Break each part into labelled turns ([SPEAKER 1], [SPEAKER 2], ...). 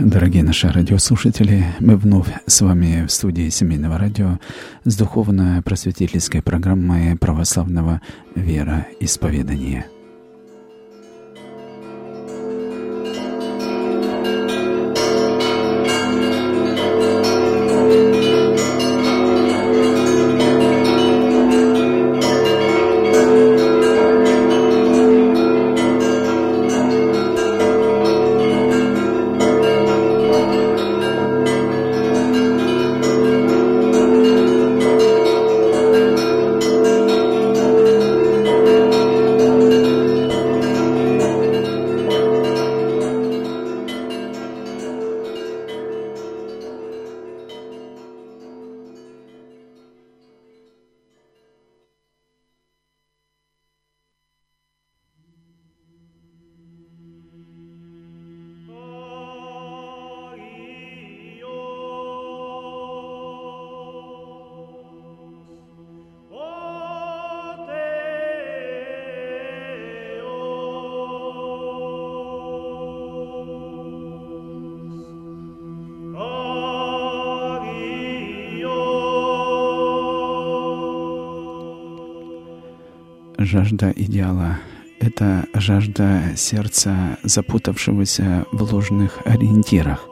[SPEAKER 1] Дорогие наши радиослушатели, мы вновь с вами в студии Семейного радио с духовно-просветительской программой православного вероисповедания. Жажда идеала — это жажда сердца, запутавшегося в ложных ориентирах.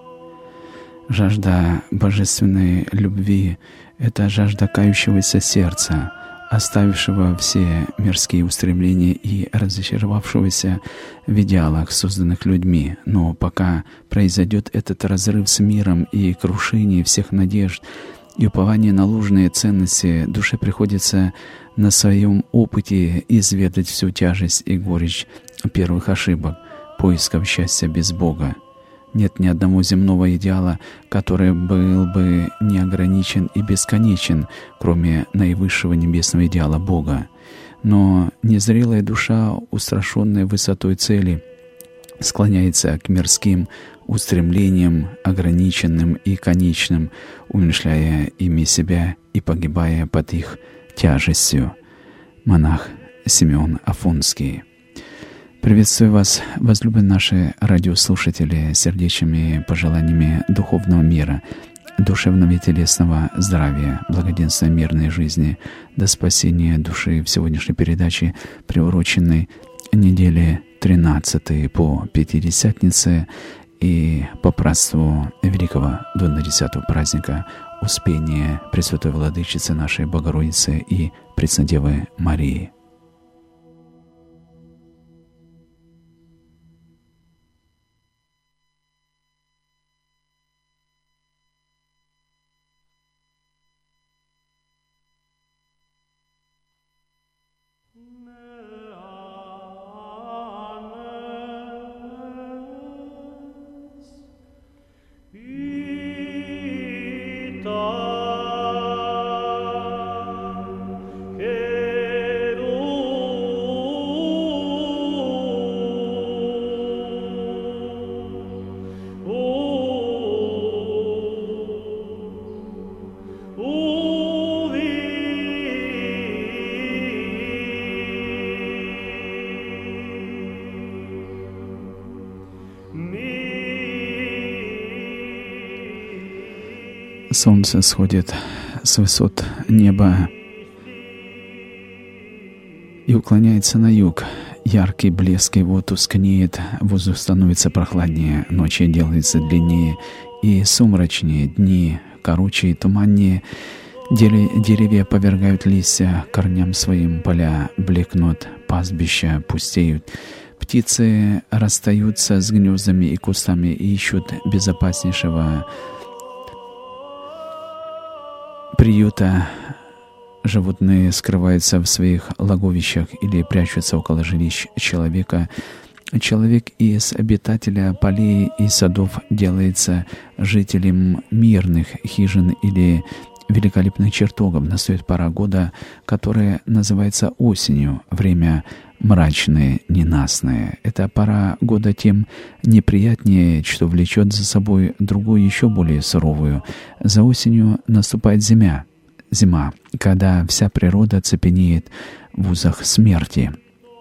[SPEAKER 1] Жажда божественной любви — это жажда кающегося сердца, оставившего все мирские устремления и разочаровавшегося в идеалах, созданных людьми. Но пока произойдет этот разрыв с миром и крушение всех надежд и упование на ложные ценности, душе приходится на своем опыте изведать всю тяжесть и горечь первых ошибок, поисков счастья без Бога. Нет ни одного земного идеала, который был бы неограничен и бесконечен, кроме наивысшего небесного идеала Бога. Но незрелая душа, устрашенная высотой цели, склоняется к мирским устремлениям, ограниченным и конечным, умерщвляя ими себя и погибая под их тяжестью. Монах Симеон Афонский. Приветствую вас, возлюбленные наши радиослушатели, сердечными пожеланиями духовного мира, душевного и телесного здравия, благоденствия, мирной жизни, до спасения души в сегодняшней передаче, приуроченной неделе 13 по Пятидесятнице и по празднеству великого 20-го праздника Успения Пресвятой Владычицы нашей Богородицы и Преснодевы Марии. Солнце сходит с высот неба и уклоняется на юг. Яркий блеск его тускнеет, воздух становится прохладнее, ночи делаются длиннее и сумрачнее, дни короче и туманнее. Деревья повергают листья корням своим, поля блекнут, пастбища пустеют. Птицы расстаются с гнездами и кустами и ищут безопаснейшего приюта. Животные скрываются в своих логовищах или прячутся около жилищ человека. Человек из обитателя полей и садов делается жителем мирных хижин или великолепных чертогов. Настает пора года, которая называется осенью, время мрачное, ненастное. Эта пора года тем неприятнее, что влечет за собой другую, еще более суровую. За осенью наступает зима, когда вся природа цепенеет в узах смерти.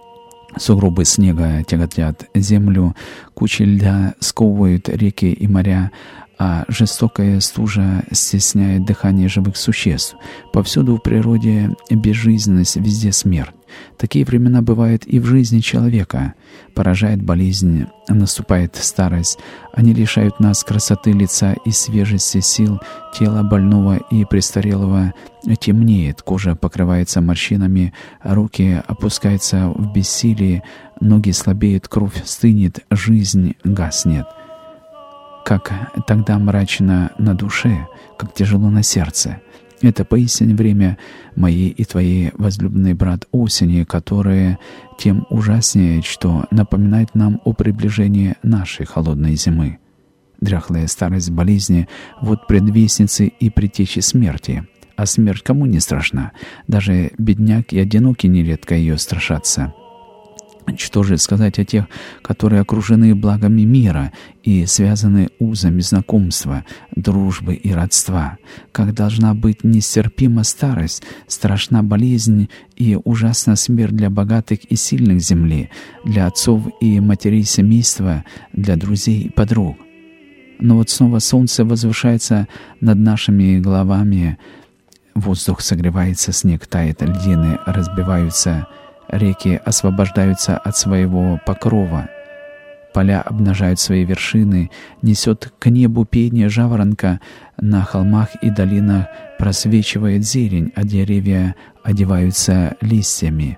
[SPEAKER 1] Сугробы снега тяготят землю, кучи льда сковывают реки и моря, а жестокая стужа стесняет дыхание живых существ. Повсюду в природе безжизненность, везде смерть. Такие времена бывают и в жизни человека. Поражает болезнь, наступает старость. Они лишают нас красоты лица и свежести сил. Тело больного и престарелого темнеет, кожа покрывается морщинами, руки опускаются в бессилии, ноги слабеют, кровь стынет, жизнь гаснет. Как тогда мрачно на душе, как тяжело на сердце. Это поистине время моей и твоей, возлюбленный брат, осени, которое тем ужаснее, что напоминает нам о приближении нашей холодной зимы. Дряхлая старость болезни — вот предвестницы и предтечи смерти. А смерть кому не страшна? Даже бедняк и одинокий нередко ее страшатся. Что же сказать о тех, которые окружены благами мира и связаны узами знакомства, дружбы и родства? Как должна быть нестерпима старость, страшна болезнь и ужасна смерть для богатых и сильных земли, для отцов и матерей семейства, для друзей и подруг. Но вот снова солнце возвышается над нашими головами, воздух согревается, снег тает, льдины разбиваются, реки освобождаются от своего покрова, поля обнажают свои вершины, несет к небу пение жаворонка, на холмах и долинах просвечивает зелень, а деревья одеваются листьями.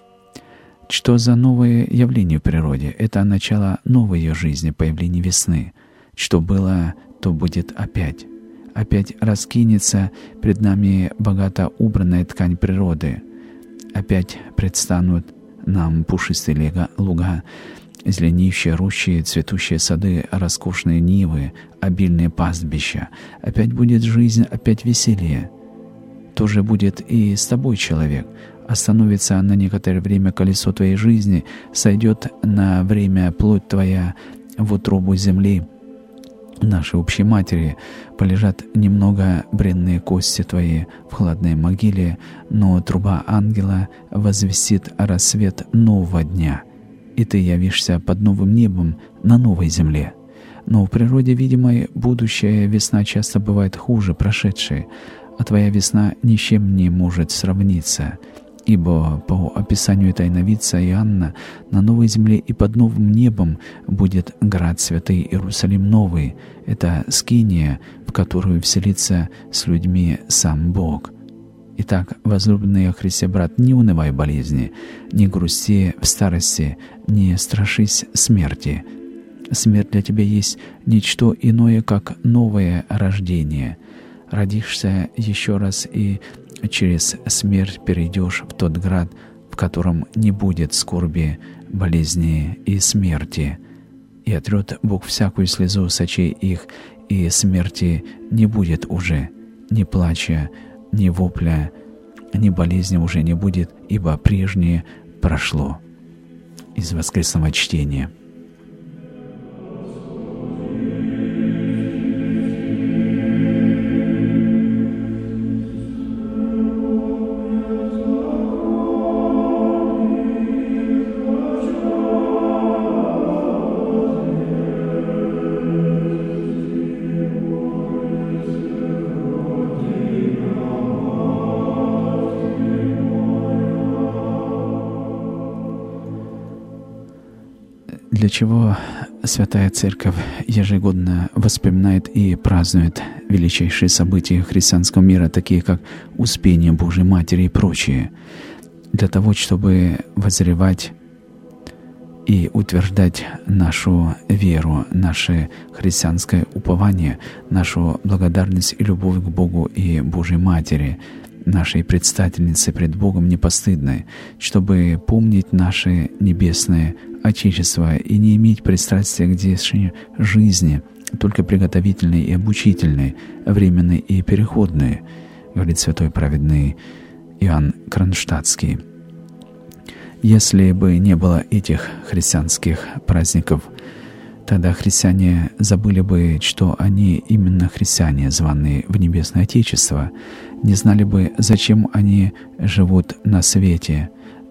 [SPEAKER 1] Что за новое явление в природе? Это начало новой ее жизни, появление весны. Что было, то будет опять. Опять раскинется пред нами богато убранная ткань природы. Опять предстанут нам пушистые луга, зеленеющие рощи, цветущие сады, роскошные нивы, обильные пастбища. Опять будет жизнь, опять веселье. То же будет и с тобой, человек. Остановится на некоторое время колесо твоей жизни, сойдет на время плоть твоя в утробу земли, нашей общей матери, полежат немного бренные кости твои в хладной могиле, но труба ангела возвестит рассвет нового дня, и ты явишься под новым небом на новой земле. Но в природе видимой будущая весна часто бывает хуже прошедшей, а твоя весна ни с чем не может сравниться. Ибо по описанию тайновидца Иоанна на новой земле и под новым небом будет град святый Иерусалим новый. Это скиния, в которую вселится с людьми сам Бог. Итак, возлюбленный о Христе брат, не унывай болезни, не грусти в старости, не страшись смерти. Смерть для тебя есть ничто иное, как новое рождение. Родишься еще раз и через смерть перейдешь в тот град, в котором не будет скорби, болезни и смерти. И отрет Бог всякую слезу с очей их, и смерти не будет уже, ни плача, ни вопля, ни болезни уже не будет, ибо прежнее прошло. Из воскресного чтения. Для чего Святая Церковь ежегодно воспоминает и празднует величайшие события христианского мира, такие как Успение Божией Матери и прочие, для того, чтобы возревать и утверждать нашу веру, наше христианское упование, нашу благодарность и любовь к Богу и Божьей Матери, нашей предстательницы пред Богом непостыдной, чтобы помнить наше небесное Отечество и не иметь пристрастия к здешней жизни, только приготовительной и обучительной, временной и переходной, говорит святой праведный Иоанн Кронштадтский. Если бы не было этих христианских праздников, тогда христиане забыли бы, что они именно христиане, званые в Небесное Отечество, не знали бы, зачем они живут на свете,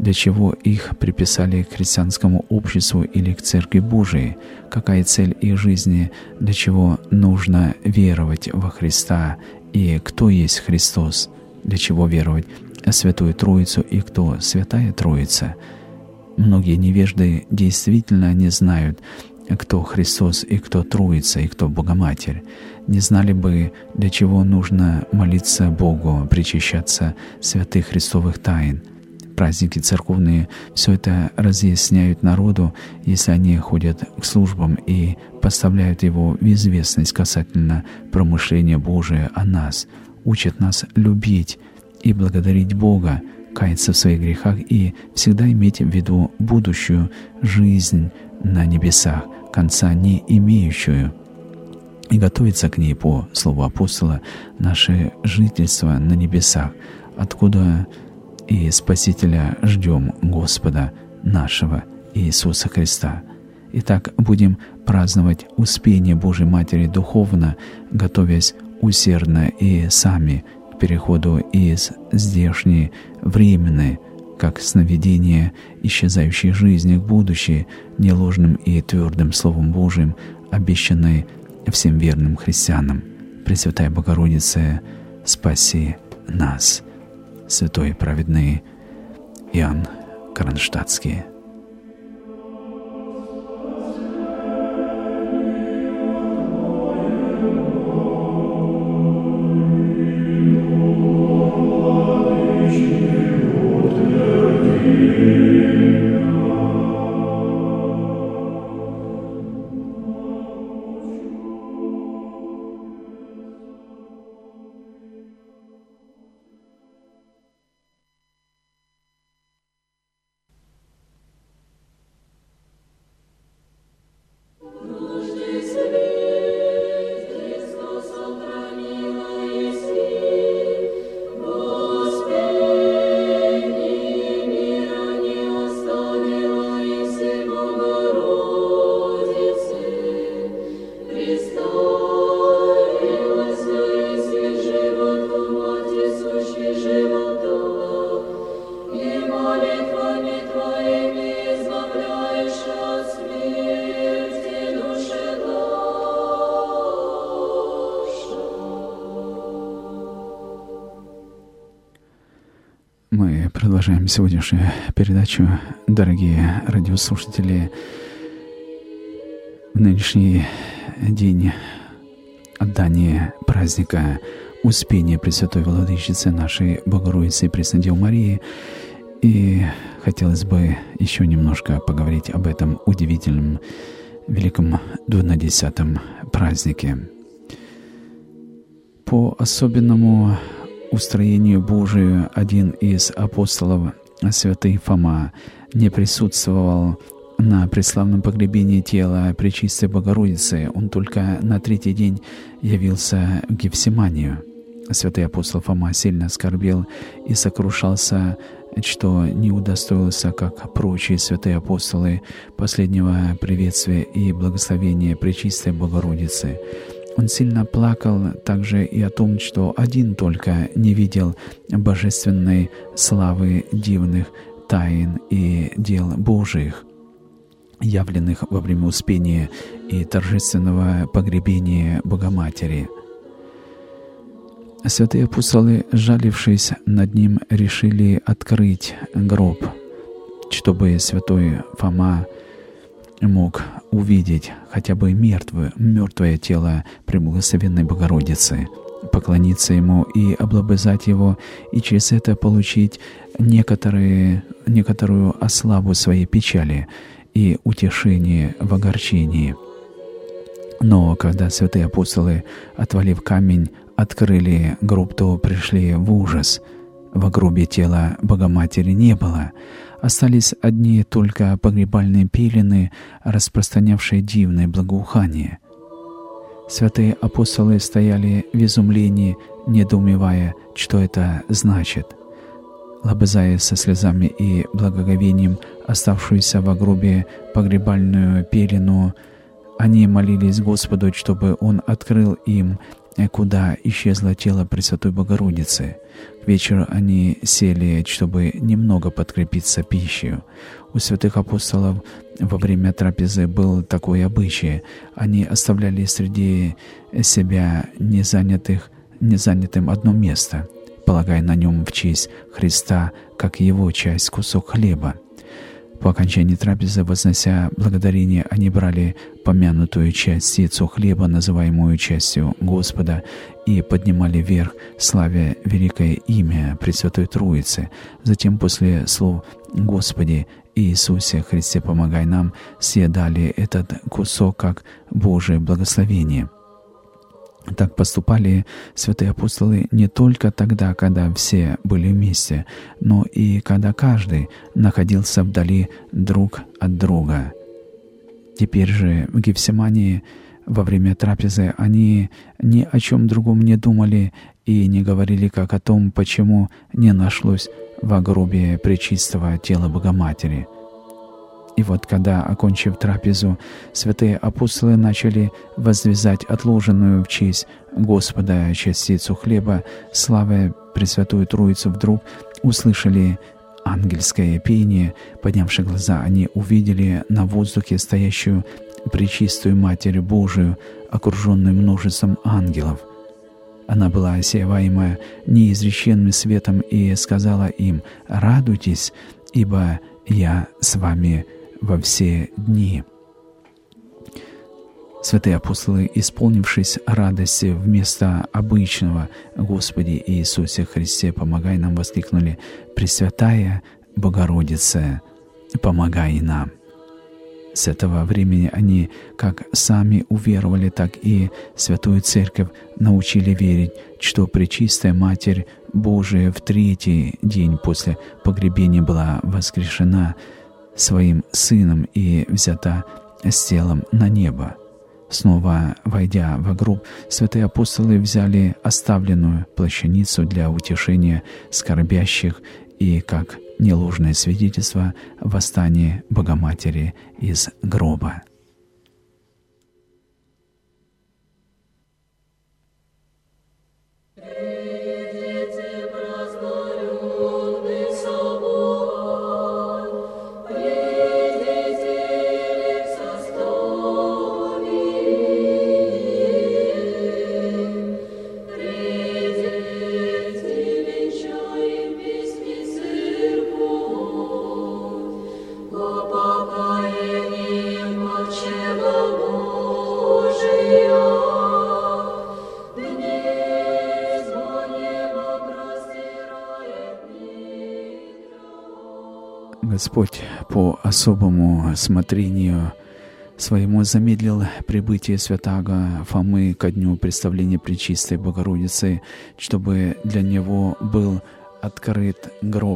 [SPEAKER 1] для чего их приписали к христианскому обществу или к Церкви Божией, какая цель их жизни, для чего нужно веровать во Христа и кто есть Христос, для чего веровать в Святую Троицу и кто Святая Троица. Многие невежды действительно не знают, кто Христос и кто Троица и кто Богоматерь. Не знали бы, для чего нужно молиться Богу, причащаться святых христовых тайн. Праздники церковные все это разъясняют народу, если они ходят к службам и поставляют его в известность касательно промышления Божия о нас, учат нас любить и благодарить Бога, каяться в своих грехах и всегда иметь в виду будущую жизнь на небесах, конца не имеющую, и готовиться к ней по слову апостола наше жительство на небесах, откуда и Спасителя ждем Господа нашего Иисуса Христа. Итак, будем праздновать успение Божьей Матери духовно, готовясь усердно и сами к переходу из здешней временной, как сновидение исчезающей жизни к будущей, неложным и твердым Словом Божиим, обещанной всем верным христианам. Пресвятая Богородица, спаси нас. Святой и праведный Иоанн Кронштадтский. Мы продолжаем сегодняшнюю передачу, дорогие радиослушатели. В нынешний день отдания праздника Успения Пресвятой Владычицы нашей Богородицы и Пресной Девы Марии. И хотелось бы еще немножко поговорить об этом удивительном великом 12-м празднике. По особенному устроению Божию один из апостолов, святый Фома, не присутствовал на преславном погребении тела Пречистой Богородицы. Он только на третий день явился в Гефсиманию. Святый апостол Фома сильно скорбел и сокрушался, что не удостоился, как прочие святые апостолы, последнего приветствия и благословения Пречистой Богородицы. Он сильно плакал также и о том, что один только не видел божественной славы дивных тайн и дел Божиих, явленных во время Успения и торжественного погребения Богоматери. Святые апостолы, жалившись над ним, решили открыть гроб, чтобы святой Фома мог увидеть хотя бы мертвое тело Преблагословенной Богородицы, поклониться ему и облобызать его, и через это получить некоторую ослабу своей печали и утешение в огорчении. Но когда святые апостолы, отвалив камень, открыли гроб, то пришли в ужас. В гробе тела Богоматери не было. Остались одни только погребальные пелены, распространявшие дивное благоухание. Святые апостолы стояли в изумлении, недоумевая, что это значит. Лобызая со слезами и благоговением оставшуюся во гробе погребальную пелену, они молились Господу, чтобы Он открыл им куда исчезло тело Пресвятой Богородицы. К вечеру они сели, чтобы немного подкрепиться пищей. У святых апостолов во время трапезы был такой обычай. Они оставляли среди себя незанятым одно место, полагая на нем в честь Христа, как его часть, кусок хлеба. По окончании трапезы, вознося благодарение, они брали помянутую частицу хлеба, называемую частью Господа, и поднимали вверх, славя великое имя Пресвятой Троицы. Затем, после слов «Господи Иисусе Христе, помогай нам», съедали этот кусок как Божие благословение. Так поступали святые апостолы не только тогда, когда все были вместе, но и когда каждый находился вдали друг от друга. Теперь же в Гефсимании во время трапезы они ни о чем другом не думали и не говорили, как о том, почему не нашлось в гробе пречистого тела Богоматери. И вот когда, окончив трапезу, святые апостолы начали возвязать отложенную в честь Господа частицу хлеба, славя Пресвятую Троицу, вдруг услышали ангельское пение. Поднявши глаза, они увидели на воздухе стоящую Пречистую Матерь Божию, окруженную множеством ангелов. Она была осеиваема неизреченным светом и сказала им: «Радуйтесь, ибо я с вами во все дни». Святые апостолы, исполнившись радости, вместо обычного «Господи Иисусе Христе, помогай нам», воскликнули: «Пресвятая Богородица, помогай нам». С этого времени они как сами уверовали, так и Святую Церковь научили верить, что Пречистая Матерь Божия в третий день после погребения была воскрешена Своим Сыном и взята с телом на небо. Снова войдя во гроб, святые апостолы взяли оставленную плащаницу для утешения скорбящих и, как неложное свидетельство, восстания Богоматери из гроба. Господь по особому смотрению Своему замедлил прибытие святаго Фомы ко дню представления Пречистой Богородицы, чтобы для него был открыт гроб.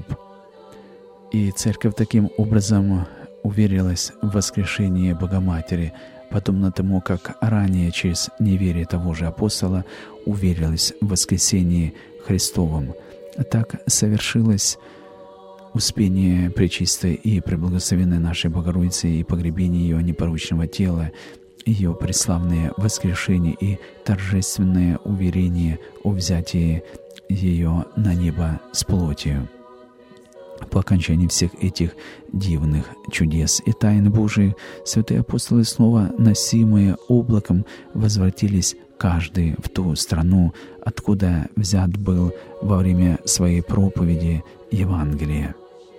[SPEAKER 1] И Церковь таким образом уверилась в воскрешении Богоматери, подобно тому, как ранее через неверие того же апостола уверилась в воскресении Христовом. Так совершилось успение Пречистой и Преблагословенной нашей Богородицы и погребение ее непорочного тела, ее преславное воскрешение и торжественное уверение о взятии ее на небо с плотью. По окончании всех этих дивных чудес и тайн Божиих, святые апостолы, снова носимые облаком, возвратились каждый в ту страну, откуда взят был во время своей проповеди Евангелия.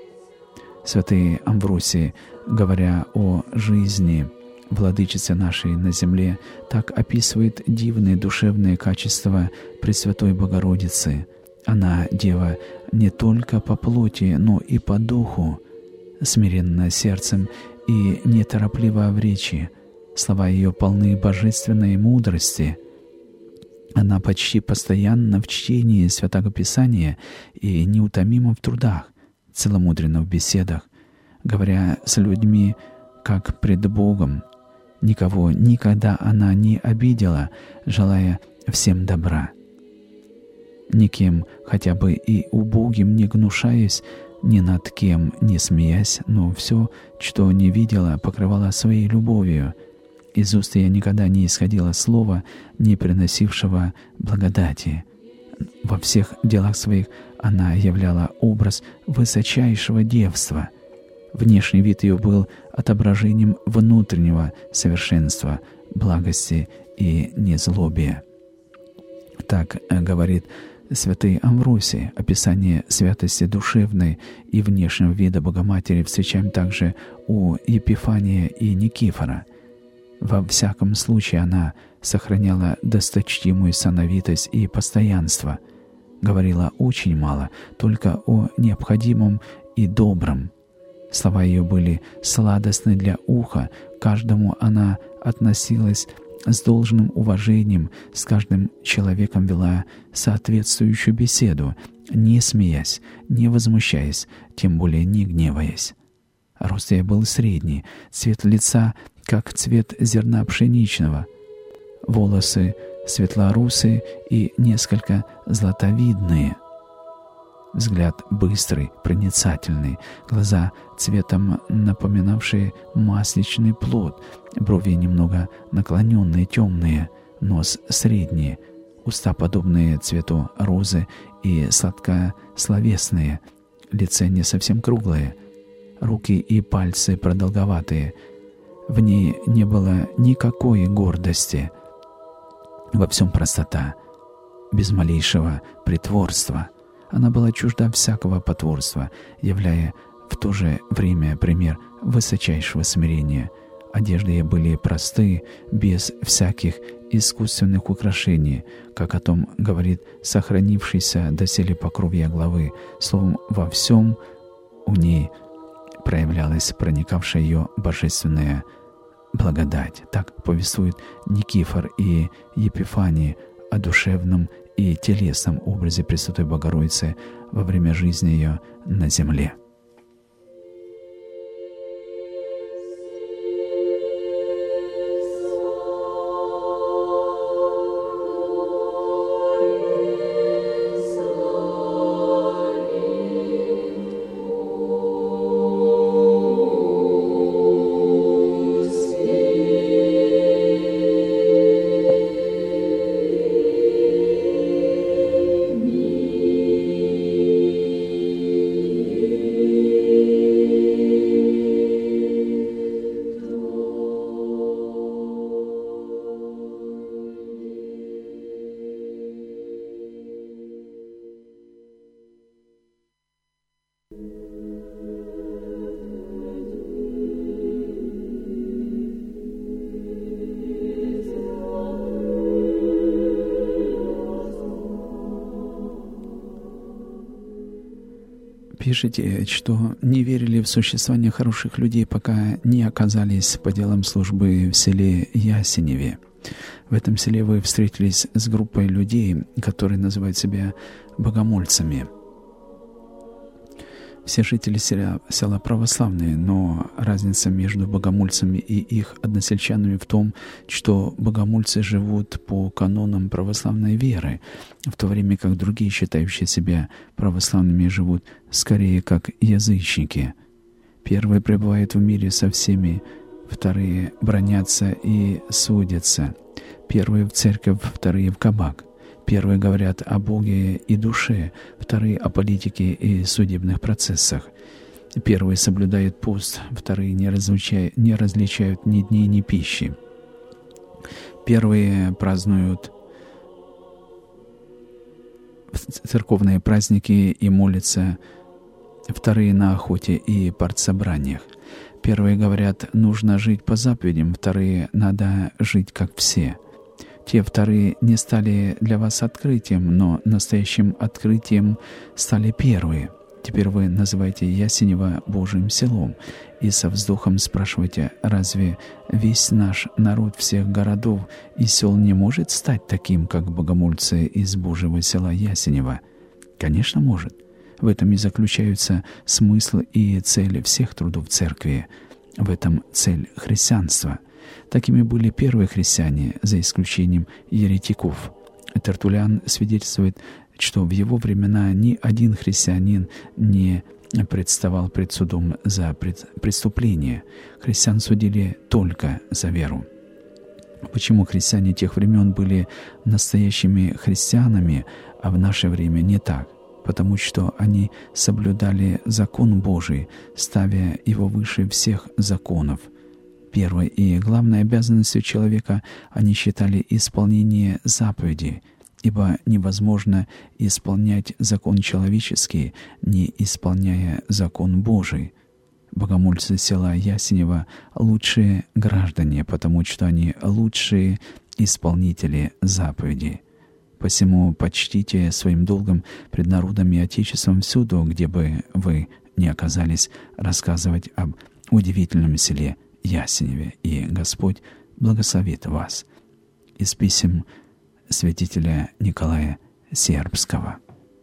[SPEAKER 1] Святый Амвросий, говоря о жизни Владычицы нашей на земле, так описывает дивные душевные качества Пресвятой Богородицы. Она дева не только по плоти, но и по духу, смиренна сердцем и нетороплива в речи. Слова ее полны божественной мудрости. Она почти постоянно в чтении Святого Писания и неутомима в трудах, целомудренна в беседах, говоря с людьми, как пред Богом. Никого никогда она не обидела, желая всем добра. Никем, хотя бы и убогим, не гнушаясь, ни над кем не смеясь, но все, что не видела, покрывала своей любовью. Из уст ее никогда не исходило слова, не приносившего благодати. Во всех делах своих она являла образ высочайшего девства. Внешний вид ее был отображением внутреннего совершенства, благости и незлобия. Так говорит святый Амвросий. Описание святости душевной и внешнего вида Богоматери встречаем также у Епифания и Никифора. Во всяком случае она сохраняла досточтимую сановитость и постоянство, говорила очень мало, только о необходимом и добром. Слова ее были сладостны для уха, к каждому она относилась с должным уважением, с каждым человеком вела соответствующую беседу, не смеясь, не возмущаясь, тем более не гневаясь. Рост ее был средний, цвет лица как цвет зерна пшеничного, волосы светлорусые и несколько златовидные, взгляд быстрый, проницательный, глаза цветом напоминавшие масличный плод, брови немного наклоненные, темные, нос средний, уста подобные цвету розы и сладкословесные, лицо не совсем круглое, руки и пальцы продолговатые. В ней не было никакой гордости. Во всем простота, без малейшего притворства. Она была чужда всякого потворства, являя в то же время пример высочайшего смирения. Одежды ее были просты, без всяких искусственных украшений, как о том говорит сохранившийся доселе покров ее главы. Словом, во всем у ней проявлялась проникавшая ее божественная благодать. Так повествует Никифор и Епифаний о душевном и телесном образе Пресвятой Богородицы во время жизни ее на земле. Пишите, что не верили в существование хороших людей, пока не оказались по делам службы в селе Ясеневе. В этом селе вы встретились с группой людей, которые называют себя богомольцами. Все жители села православные, но разница между богомольцами и их односельчанами в том, что богомольцы живут по канонам православной веры, в то время как другие, считающие себя православными, живут скорее как язычники. Первые пребывают в мире со всеми, вторые бранятся и судятся. Первые в церковь, вторые в кабак. Первые говорят о Боге и душе, вторые о политике и судебных процессах. Первые соблюдают пост, вторые не различают ни дней, ни пищи. Первые празднуют церковные праздники и молятся, вторые на охоте и партсобраниях. Первые говорят, нужно жить по заповедям, вторые надо жить как все. Те вторые не стали для вас открытием, но настоящим открытием стали первые. Теперь вы называете Ясенево Божьим селом и со вздохом спрашиваете, разве весь наш народ всех городов и сел не может стать таким, как богомольцы из Божьего села Ясенева? Конечно, может. В этом и заключаются смысл и цель всех трудов церкви. В этом цель христианства. Такими были первые христиане, за исключением еретиков. Тертуллиан свидетельствует, что в его времена ни один христианин не представал пред судом за преступление. Христиан судили только за веру. Почему христиане тех времен были настоящими христианами, а в наше время не так? Потому что они соблюдали закон Божий, ставя его выше всех законов. Первой и главной обязанностью человека они считали исполнение заповедей, ибо невозможно исполнять закон человеческий, не исполняя закон Божий. Богомольцы села Ясенева — лучшие граждане, потому что они лучшие исполнители заповедей. Посему почтите своим долгом пред народом и Отечеством всюду, где бы вы ни оказались, рассказывать об удивительном селе Ясеневе, и Господь благословит вас. Из писем святителя Николая Сербского.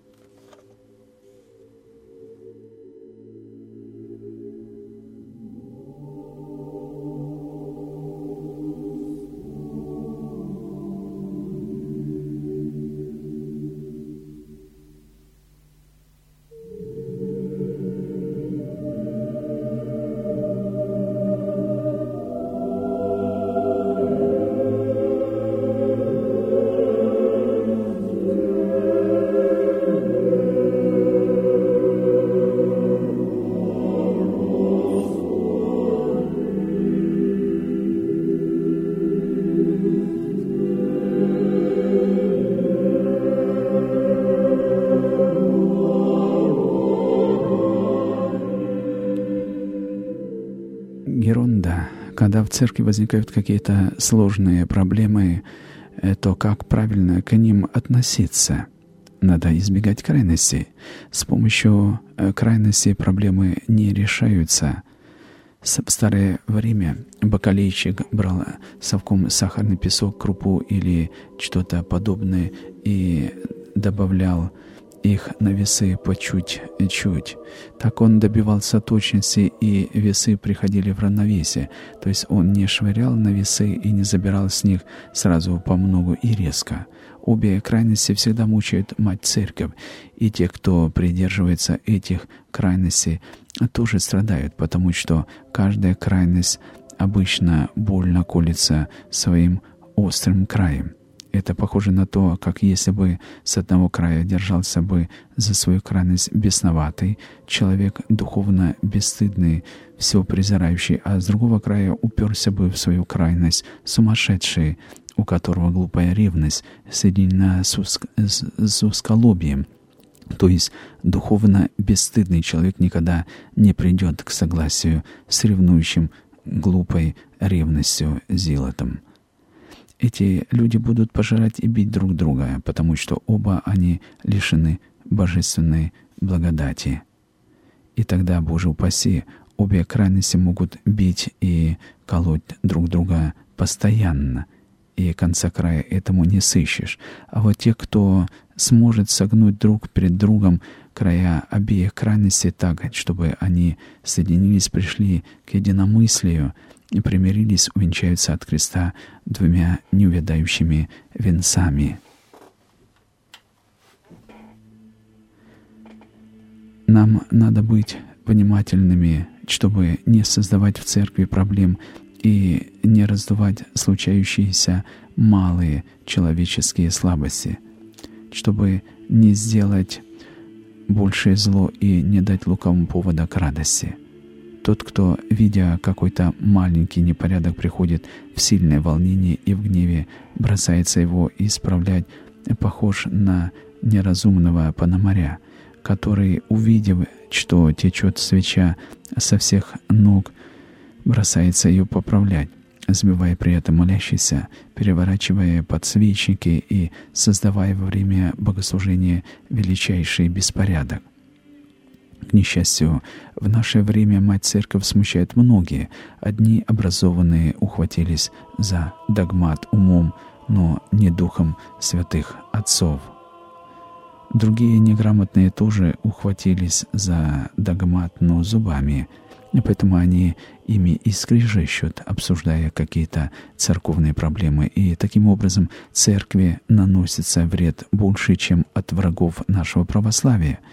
[SPEAKER 1] Ерунда. Когда в церкви возникают какие-то сложные проблемы, то как правильно к ним относиться? Надо избегать крайностей. С помощью крайностей проблемы не решаются. В старое время бакалейщик брал совком сахарный песок, крупу или что-то подобное и добавлял их на весы по чуть-чуть. Так он добивался точности, и весы приходили в равновесие. То есть он не швырял на весы и не забирал с них сразу по многу и резко. Обе крайности всегда мучают мать церковь, и те, кто придерживается этих крайностей, тоже страдают, потому что каждая крайность обычно больно колется своим острым краем. Это похоже на то, как если бы с одного края держался бы за свою крайность бесноватый, человек духовно бесстыдный, все презирающий, а с другого края уперся бы в свою крайность сумасшедший, у которого глупая ревность соединена с узколобием. То есть духовно бесстыдный человек никогда не придет к согласию с ревнующим глупой ревностью зилотом. Эти люди будут пожирать и бить друг друга, потому что оба они лишены божественной благодати. И тогда, Боже упаси, обе крайности могут бить и колоть друг друга постоянно, и конца края этому не сыщешь. А вот те, кто сможет согнуть друг перед другом края обеих крайностей так, чтобы они соединились, пришли к единомыслию и примирились, увенчаются от креста двумя неувядающими венцами. Нам надо быть внимательными, чтобы не создавать в церкви проблем и не раздувать случающиеся малые человеческие слабости, чтобы не сделать большее зло и не дать лукавому повода к радости. Тот, кто, видя какой-то маленький непорядок, приходит в сильное волнение и в гневе бросается его исправлять, похож на неразумного пономаря, который, увидев, что течет свеча со всех ног, бросается ее поправлять, сбивая при этом молящийся, переворачивая подсвечники и создавая во время богослужения величайший беспорядок. К несчастью, в наше время Мать Церковь смущает многие. Одни образованные ухватились за догмат умом, но не духом святых отцов. Другие неграмотные тоже ухватились за догмат, но зубами, и поэтому они ими и скрежещут, обсуждая какие-то церковные проблемы, и таким образом церкви наносится вред больше, чем от врагов нашего православия.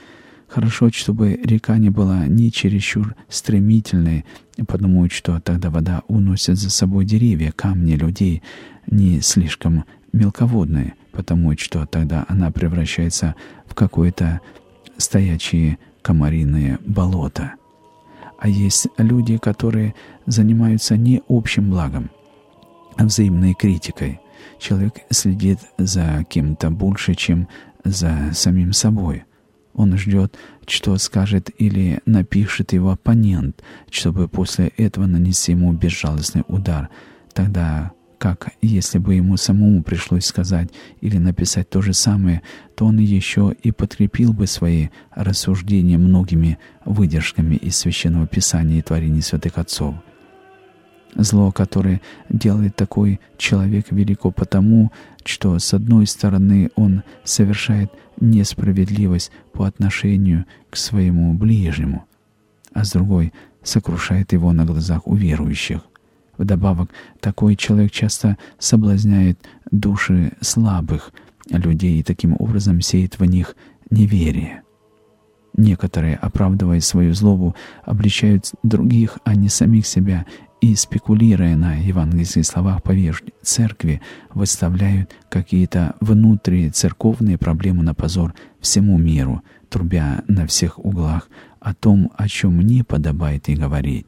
[SPEAKER 1] Хорошо, чтобы река не была ни чересчур стремительной, подумают, что тогда вода уносит за собой деревья, камни, людей, не слишком мелководные, потому что тогда она превращается в какое-то стоячие комариные болото. А есть люди, которые занимаются не общим благом, а взаимной критикой. Человек следит за кем-то больше, чем за самим собой. Он ждет, что скажет или напишет его оппонент, чтобы после этого нанести ему безжалостный удар, тогда как если бы ему самому пришлось сказать или написать то же самое, то он еще и подкрепил бы свои рассуждения многими выдержками из Священного Писания и творений святых отцов. Зло, которое делает такой человек, велико потому, что, с одной стороны, он совершает несправедливость по отношению к своему ближнему, а с другой — сокрушает его на глазах у верующих. Вдобавок, такой человек часто соблазняет души слабых людей и таким образом сеет в них неверие. Некоторые, оправдывая свою злобу, обличают других, а не самих себя, и, спекулируя на евангельских словах поверх церкви, выставляют какие-то внутрицерковные проблемы на позор всему миру, трубя на всех углах о том, о чем не подобает и говорить.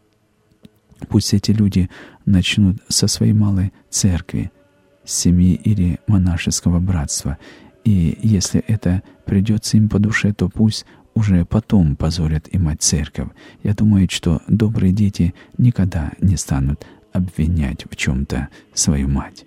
[SPEAKER 1] Пусть эти люди начнут со своей малой церкви, семьи или монашеского братства, и если это придется им по душе, то пусть уже потом позорят и мать церковь. Я думаю, что добрые дети никогда не станут обвинять в чем-то свою мать.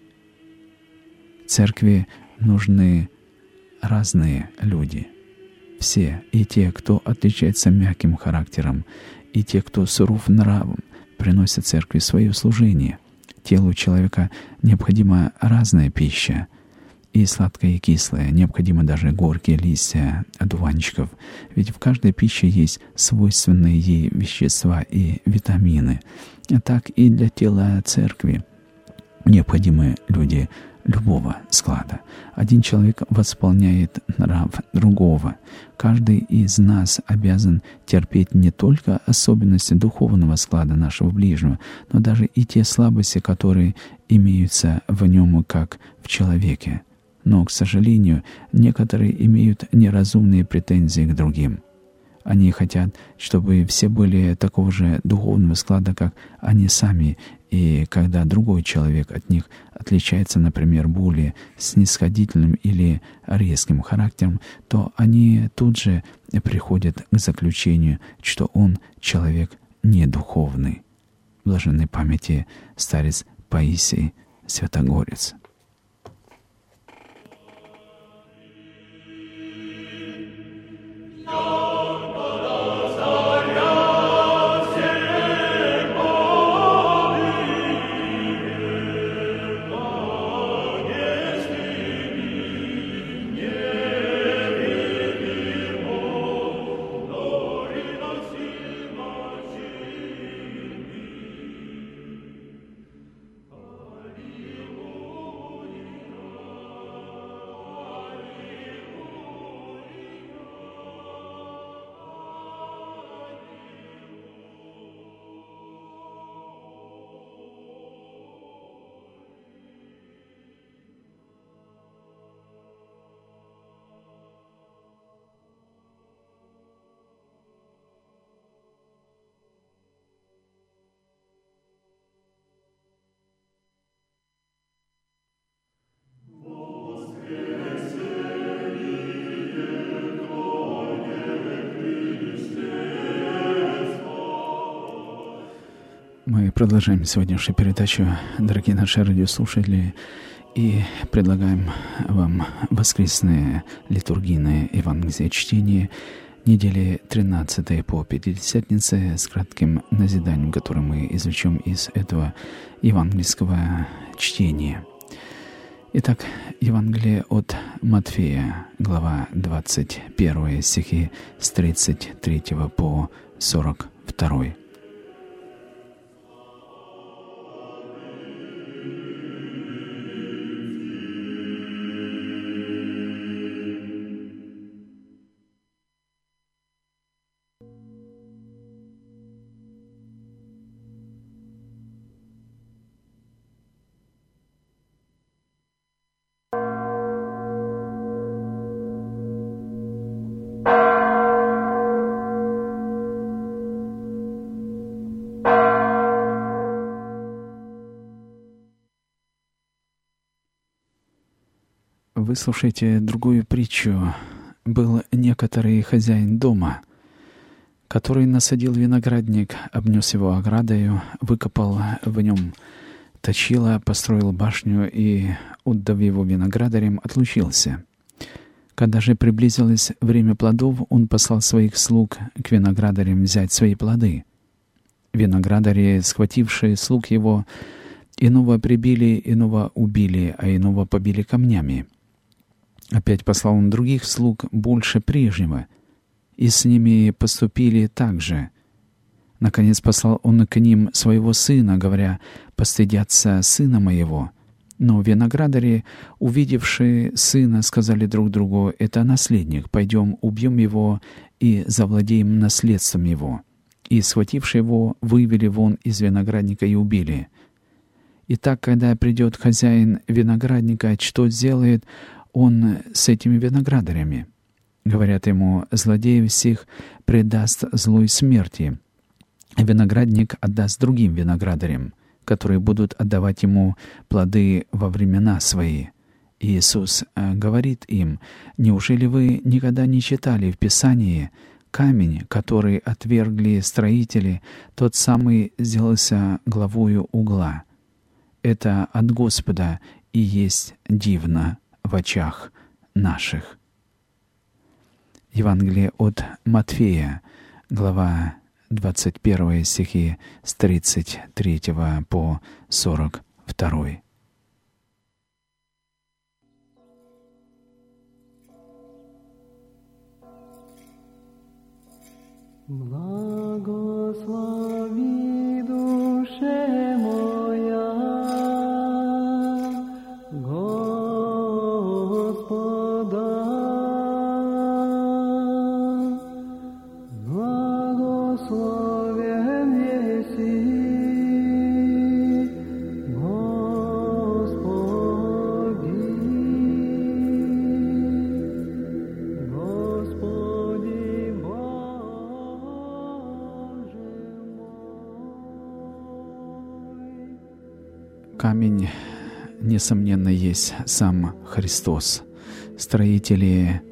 [SPEAKER 1] Церкви нужны разные люди. Все, и те, кто отличается мягким характером, и те, кто суров нравом, приносят церкви свое служение. Телу человека необходима разная пища, и сладкое, и кислое, необходимо даже горькие листья одуванчиков, ведь в каждой пище есть свойственные ей вещества и витамины. Так и для тела церкви необходимы люди любого склада. Один человек восполняет нрав другого. Каждый из нас обязан терпеть не только особенности духовного склада нашего ближнего, но даже и те слабости, которые имеются в нем, как в человеке. Но, к сожалению, некоторые имеют неразумные претензии к другим. Они хотят, чтобы все были такого же духовного склада, как они сами, и когда другой человек от них отличается, например, более снисходительным или резким характером, то они тут же приходят к заключению, что он человек недуховный. Блаженной памяти старец Паисий Святогорец. Мы продолжаем сегодняшнюю передачу, дорогие наши радиослушатели, и предлагаем вам воскресные литургийные евангельские чтения недели 13 по Пятидесятнице с кратким назиданием, которое мы извлечем из этого евангельского чтения. Итак, Евангелие от Матфея, глава 21, стихи с 33 по 42. Выслушайте другую притчу. Был некоторый хозяин дома, который насадил виноградник, обнес его оградою, выкопал в нем точило, построил башню и, отдав его виноградарям, отлучился. Когда же приблизилось время плодов, он послал своих слуг к виноградарям взять свои плоды. Виноградари, схватившие слуг его, иного прибили, иного убили, а иного побили камнями. Опять послал он других слуг больше прежнего, и с ними поступили так же. Наконец послал он к ним своего сына, говоря: «Постыдятся сына моего». Но виноградари, увидевшие сына, сказали друг другу: «Это наследник, пойдем, убьем его и завладеем наследством его». И, схватившие его, вывели вон из виноградника и убили. Итак, когда придет хозяин виноградника, что сделает он с этими виноградарями? Говорят ему: «Злодеев всех предаст злой смерти». Виноградник отдаст другим виноградарям, которые будут отдавать ему плоды во времена свои. И Иисус говорит им: «Неужели вы никогда не читали в Писании: камень, который отвергли строители, тот самый сделался главою угла? Это от Господа и есть дивно в очах наших». Евангелие от Матфея, глава 21, стихи с 33 по 42.
[SPEAKER 2] Благослови, душе моя, Господа. Благословен еси, Господи, Господи Боже мой.
[SPEAKER 1] Камень, несомненно, есть сам Христос. Строители,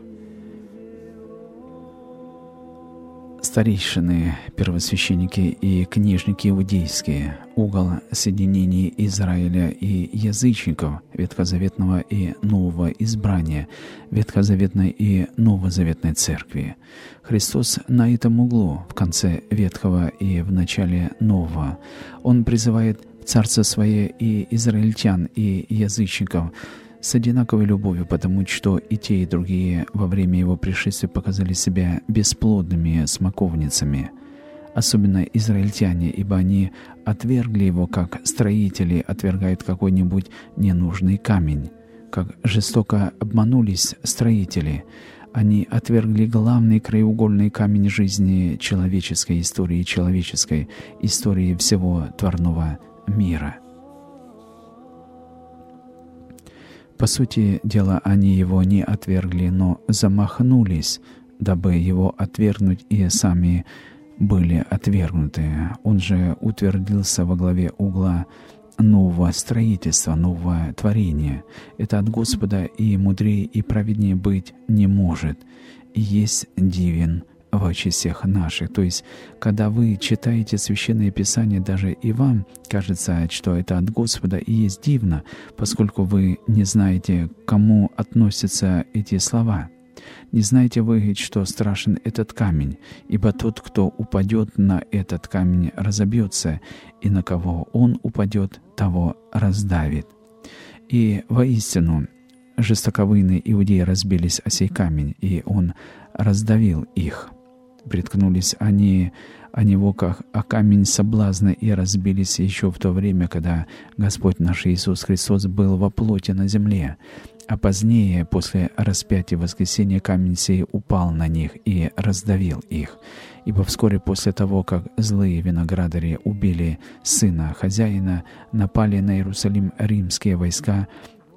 [SPEAKER 1] старейшины, первосвященники и книжники иудейские, угол соединения Израиля и язычников, ветхозаветного и нового избрания, ветхозаветной и новозаветной церкви. Христос на этом углу, в конце ветхого и в начале нового. Он призывает Царство Свое и израильтян, и язычников с одинаковой любовью, потому что и те, и другие во время Его пришествия показали себя бесплодными смоковницами. Особенно израильтяне, ибо они отвергли Его, как строители отвергают какой-нибудь ненужный камень. Как жестоко обманулись строители. Они отвергли главный краеугольный камень жизни человеческой истории всего творного мира. По сути дела, они его не отвергли, но замахнулись, дабы его отвергнуть, и сами были отвергнуты. Он же утвердился во главе угла нового строительства, нового творения. Это от Господа, и мудрее и праведнее быть не может, и есть дивен в очи всех наших. То есть, когда вы читаете Священное Писание, даже и вам кажется, что это от Господа, и есть дивно, поскольку вы не знаете, к кому относятся эти слова. Не знаете вы, что страшен этот камень, ибо тот, кто упадет на этот камень, разобьется, и на кого он упадет, того раздавит. И воистину, жестоковыйные иудеи разбились о сей камень, и он раздавил их. Приткнулись они о него, как о камень соблазна, и разбились еще в то время, когда Господь наш Иисус Христос был во плоти на земле. А позднее, после распятия и воскресения, камень сей упал на них и раздавил их. Ибо вскоре после того, как злые виноградари убили сына хозяина, напали на Иерусалим римские войска,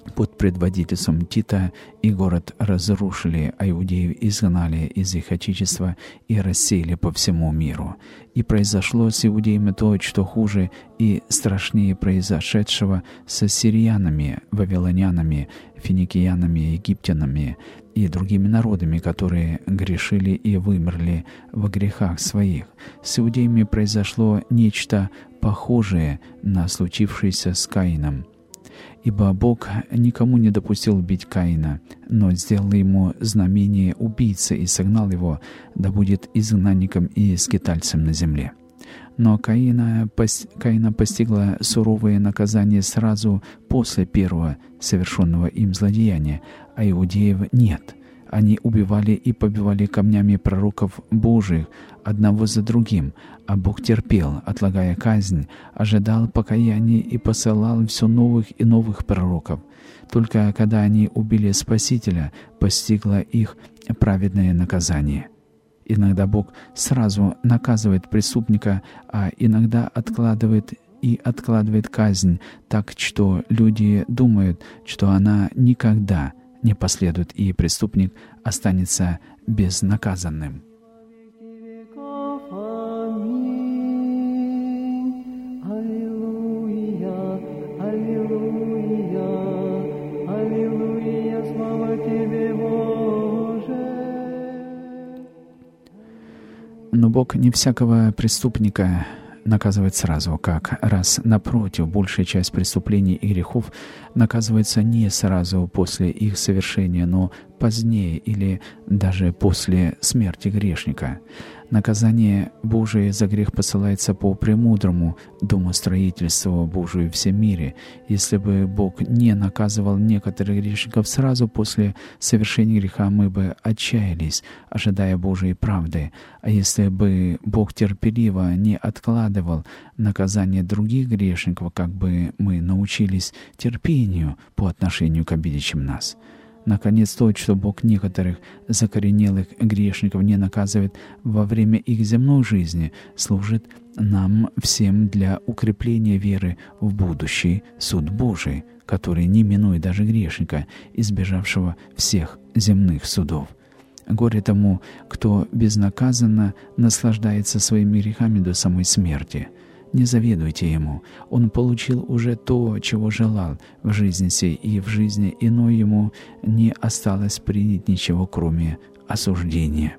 [SPEAKER 1] под предводительством Тита, и город разрушили, а иудеев изгнали из их отечества и рассеяли по всему миру. И произошло с иудеями то, что хуже и страшнее произошедшего с ассирянами, вавилонянами, финикиянами, египтянами и другими народами, которые грешили и вымерли во грехах своих. С иудеями произошло нечто похожее на случившееся с Каином. Ибо Бог никому не допустил убить Каина, но сделал ему знамение убийцы и согнал его, да будет изгнанником и скитальцем на земле. Но Каина постигло суровое наказание сразу после первого совершенного им злодеяния, а иудеев нет. Они убивали и побивали камнями пророков Божиих одного за другим, а Бог терпел, отлагая казнь, ожидал покаяния и посылал все новых и новых пророков. Только когда они убили Спасителя, постигло их праведное наказание. Иногда Бог сразу наказывает преступника, а иногда откладывает казнь так, что люди думают, что она никогда не последует, и преступник останется безнаказанным. Но Бог не всякого преступника наказывает сразу, как раз напротив, большая часть преступлений и грехов наказывается не сразу после их совершения, но позднее или даже после смерти грешника. Наказание Божие за грех посылается по премудрому домостроительству Божию в всем мире. Если бы Бог не наказывал некоторых грешников сразу после совершения греха, мы бы отчаялись, ожидая Божией правды. А если бы Бог терпеливо не откладывал наказание других грешников, как бы мы научились терпению по отношению к обидящим нас. Наконец, то, что Бог некоторых закоренелых грешников не наказывает во время их земной жизни, служит нам всем для укрепления веры в будущий суд Божий, который не минует даже грешника, избежавшего всех земных судов. Горе тому, кто безнаказанно наслаждается своими грехами до самой смерти. Не завидуйте ему. Он получил уже то, чего желал в жизни сей, и в жизни иной ему не осталось принять ничего, кроме осуждения.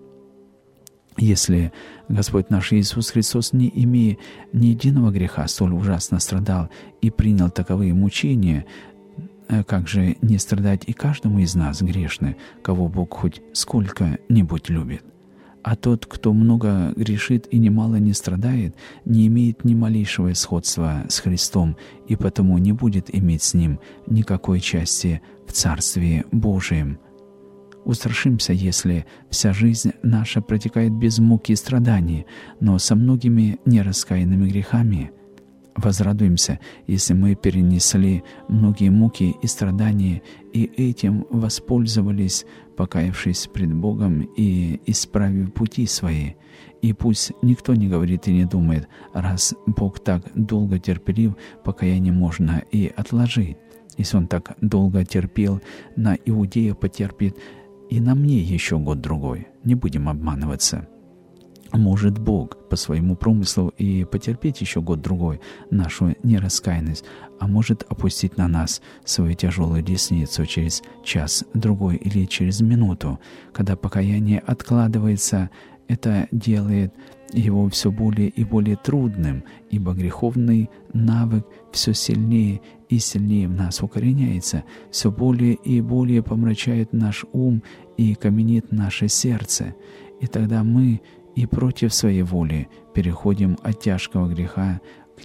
[SPEAKER 1] Если Господь наш Иисус Христос, не имея ни единого греха, столь ужасно страдал и принял таковые мучения, как же не страдать и каждому из нас, грешны, кого Бог хоть сколько-нибудь любит? А тот, кто много грешит и немало не страдает, не имеет ни малейшего сходства с Христом и потому не будет иметь с Ним никакой части в Царстве Божием. Устрашимся, если вся жизнь наша протекает без муки и страданий, но со многими нераскаянными грехами. Возрадуемся, если мы перенесли многие муки и страдания и этим воспользовались, покаявшись пред Богом и исправив пути свои. И пусть никто не говорит и не думает, раз Бог так долго терпелив, покаяние можно и отложить. Если Он так долго терпел на иудеев, потерпит и на мне еще год-другой. Не будем обманываться. Может Бог по своему промыслу и потерпеть еще год-другой нашу нераскаянность, а может опустить на нас свою тяжелую десницу через час-другой или через минуту. Когда покаяние откладывается, это делает его все более и более трудным, ибо греховный навык все сильнее и сильнее в нас укореняется, все более и более помрачает наш ум и каменит наше сердце. И тогда мы и против своей воли переходим от тяжкого греха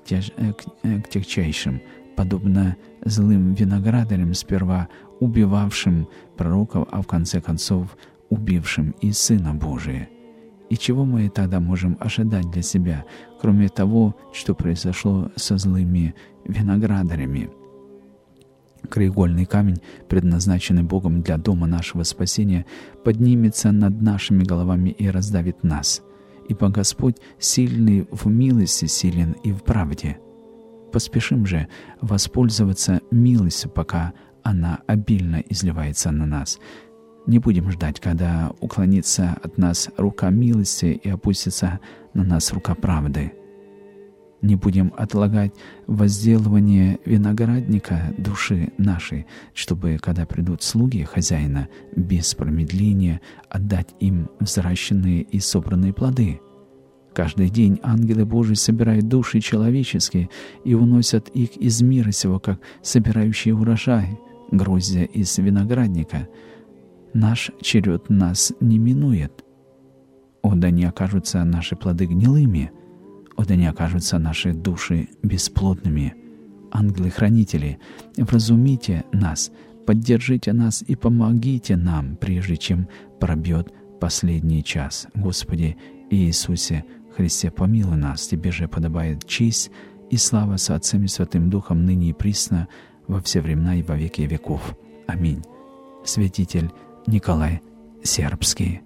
[SPEAKER 1] к тягчайшим, подобно злым виноградарям, сперва убивавшим пророков, а в конце концов убившим и Сына Божия. И чего мы тогда можем ожидать для себя, кроме того, что произошло со злыми виноградарями? Краеугольный камень, предназначенный Богом для дома нашего спасения, поднимется над нашими головами и раздавит нас. Ибо Господь сильный в милости, силен и в правде. Поспешим же воспользоваться милостью, пока она обильно изливается на нас. Не будем ждать, когда уклонится от нас рука милости и опустится на нас рука правды. Не будем отлагать возделывание виноградника души нашей, чтобы, когда придут слуги хозяина, без промедления отдать им взращенные и собранные плоды. Каждый день ангелы Божии собирают души человеческие и уносят их из мира сего, как собирающие урожай, гроздья из виноградника. Наш черед нас не минует. О, да не окажутся наши плоды гнилыми, о, да не окажутся наши души бесплодными. Ангелы-хранители, вразумите нас, поддержите нас и помогите нам, прежде чем пробьет последний час. Господи Иисусе Христе, помилуй нас. Тебе же подобает честь и слава со Отцем и Святым Духом, ныне и присно, во все времена и во веки веков. Аминь. Святитель Николай Сербский.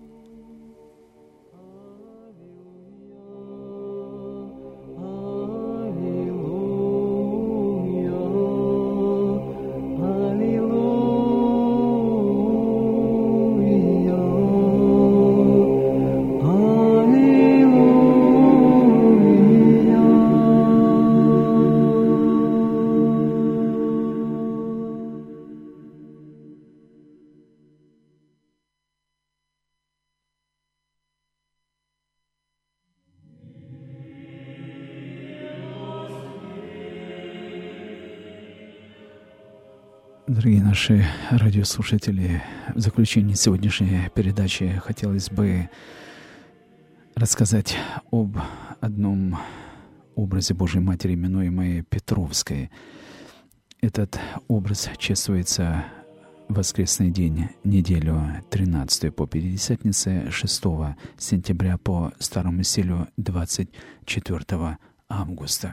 [SPEAKER 1] Дорогие наши радиослушатели, в заключении сегодняшней передачи хотелось бы рассказать об одном образе Божьей Матери, именуемой Петровской. Этот образ чествуется в воскресный день, неделю 13 по Пятидесятнице, 6 сентября по Старому стилю 24 августа.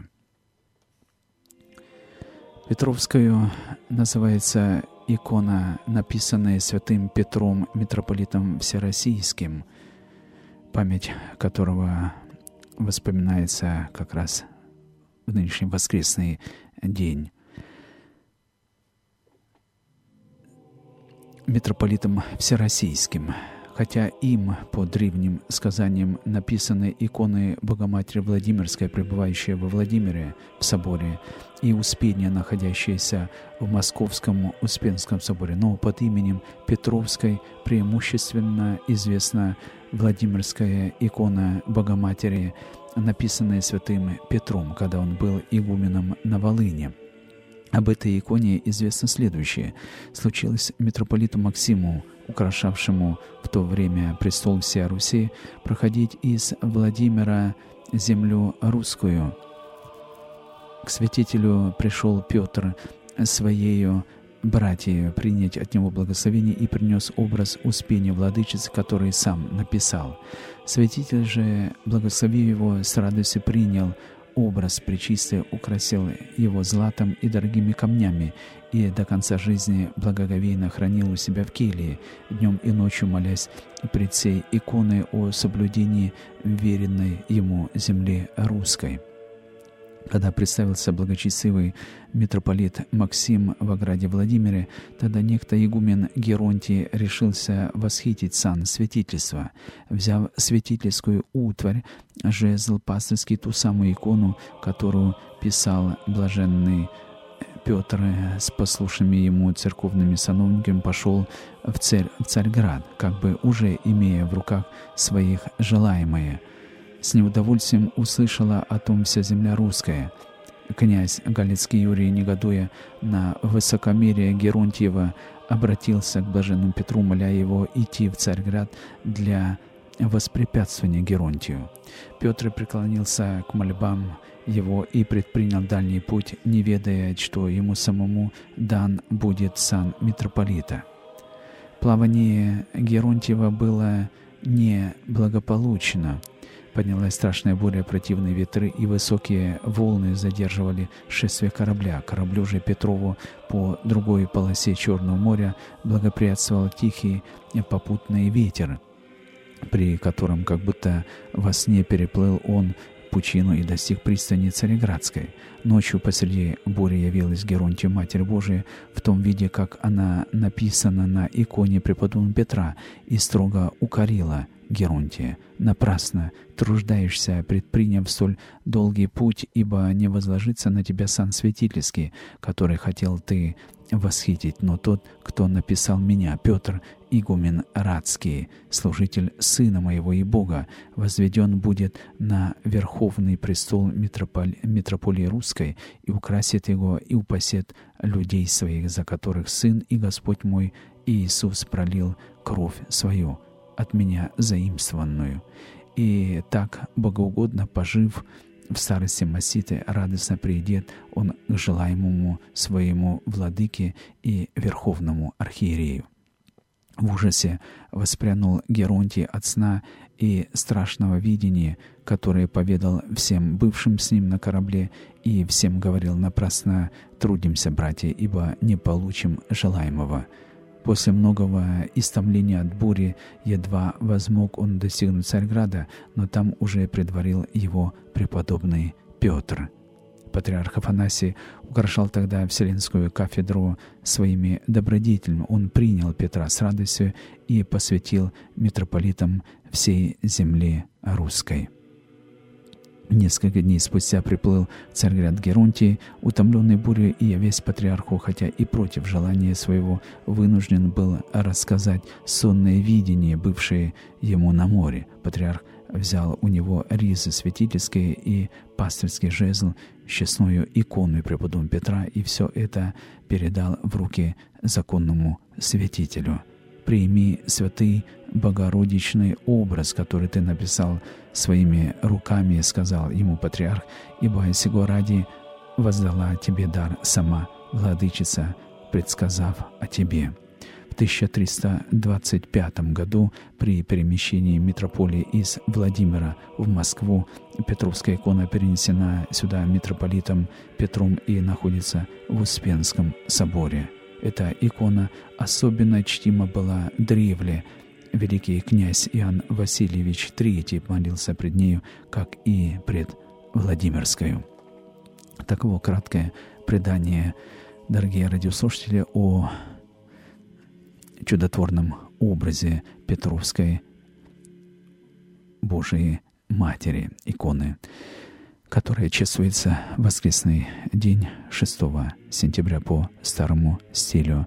[SPEAKER 1] Петровскую называется икона, написанная святым Петром, митрополитом Всероссийским, память которого воспоминается как раз в нынешний воскресный день. Митрополитом Всероссийским, хотя им, по древним сказаниям, написаны иконы Богоматери Владимирской, пребывающие во Владимире в соборе, и Успения, находящиеся в Московском Успенском соборе, но под именем Петровской преимущественно известна Владимирская икона Богоматери, написанная святым Петром, когда он был игуменом на Волыне. Об этой иконе известно следующее. Случилось митрополиту Максиму, украшавшему в то время престол всей Руси, проходить из Владимира землю русскую. К святителю пришел Петр своею братьею принять от него благословение и принес образ Успения владычицы, который сам написал. Святитель же, благословив его, с радостью принял образ пречистой, украсил его златом и дорогими камнями и до конца жизни благоговейно хранил у себя в келье, днем и ночью молясь пред сей иконой о соблюдении веренной ему земли русской. Когда представился благочестивый митрополит Максим в ограде Владимире, тогда некто игумен Геронтий решился восхитить сан святительства. Взяв святительскую утварь, жезл пастырский, ту самую икону, которую писал блаженный Петр, с послушными ему церковными сановниками пошел в Царьград, как бы уже имея в руках своих желаемое. С неудовольствием услышала о том вся земля русская. Князь Галицкий Юрий, негодуя на высокомерие Геронтьева, обратился к блаженному Петру, моля его идти в Царьград для воспрепятствования Геронтию. Петр преклонился к мольбам его и предпринял дальний путь, не ведая, что ему самому дан будет сан митрополита. Плавание Геронтьева было неблагополучно. Поднялась страшная буря, противные ветры и высокие волны задерживали шествие корабля. Кораблю же Петрову по другой полосе Черного моря благоприятствовал тихий попутный ветер, при котором как будто во сне переплыл он пучину и достиг пристани Цареградской. Ночью посреди бури явилась Геронтию Матерь Божия в том виде, как она написана на иконе преподобного Петра, и строго укорила Геронтия: «Напрасно труждаешься, предприняв столь долгий путь, ибо не возложится на тебя сан святительский, который хотел ты восхитить, но тот, кто написал меня, Петр, игумен Радский, служитель Сына моего и Бога, возведен будет на верховный престол митрополии Русской, и украсит его, и упасет людей своих, за которых Сын и Господь мой Иисус пролил кровь свою, от меня заимствованную. И так богоугодно пожив в старости Масситы, радостно приидет он к желаемому своему владыке и верховному архиерею». В ужасе воспрянул Геронтий от сна и страшного видения, которое поведал всем бывшим с ним на корабле, и всем говорил: «Напрасно трудимся, братья, ибо не получим желаемого». После многого истомления от бури едва возмог он достигнуть Царьграда, но там уже предварил его преподобный Петр. Патриарх Афанасий украшал тогда Вселенскую кафедру своими добродетелями. Он принял Петра с радостью и посвятил митрополитам всей земли русской. Несколько дней спустя приплыл в Царьград Геронтий, утомленный бурей, и явясь патриарху, хотя и против желания своего, вынужден был рассказать сонное видение, бывшее ему на море. Патриарх взял у него ризы святительские и пастырский жезл, честную икону преподобного Петра, и все это передал в руки законному святителю. «Прими, святый богородичный образ, который ты написал своими руками», — сказал ему патриарх, «ибо сего ради воздала тебе дар сама владычица, предсказав о тебе». В 1325 году при перемещении митрополии из Владимира в Москву Петровская икона перенесена сюда митрополитом Петром и находится в Успенском соборе. Эта икона особенно чтима была древле. Великий князь Иоанн Васильевич III молился пред нею, как и пред Владимирскою. Таково краткое предание, дорогие радиослушатели, о чудотворном образе Петровской Божией Матери, иконы, которая чествуется в воскресный день 6 сентября по старому стилю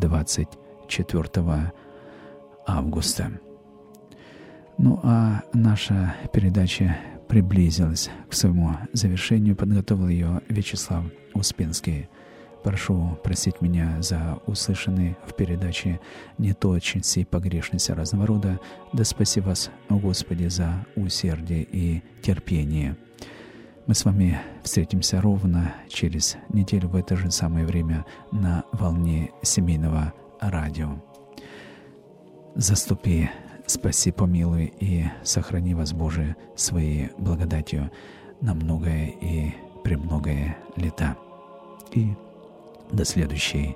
[SPEAKER 1] 24 августа. Ну а наша передача приблизилась к своему завершению. Подготовил ее Вячеслав Успенский. Прошу простить меня за услышанные в передаче неточности и погрешности разного рода. Да спаси вас, Господи, за усердие и терпение. Мы с вами встретимся ровно через неделю в это же самое время на волне семейного радио. Заступи, спаси, помилуй и сохрани вас, Боже, своей благодатью на многое и премногое лета. И до следующей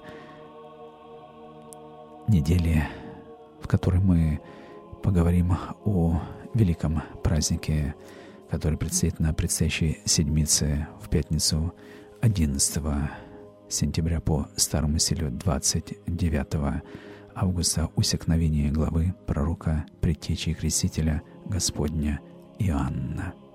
[SPEAKER 1] недели, в которой мы поговорим о великом празднике, который предстоит на предстоящей седмице в пятницу 11 сентября по старому стилю 29 августа, усекновение главы пророка, предтечи и крестителя Господня Иоанна.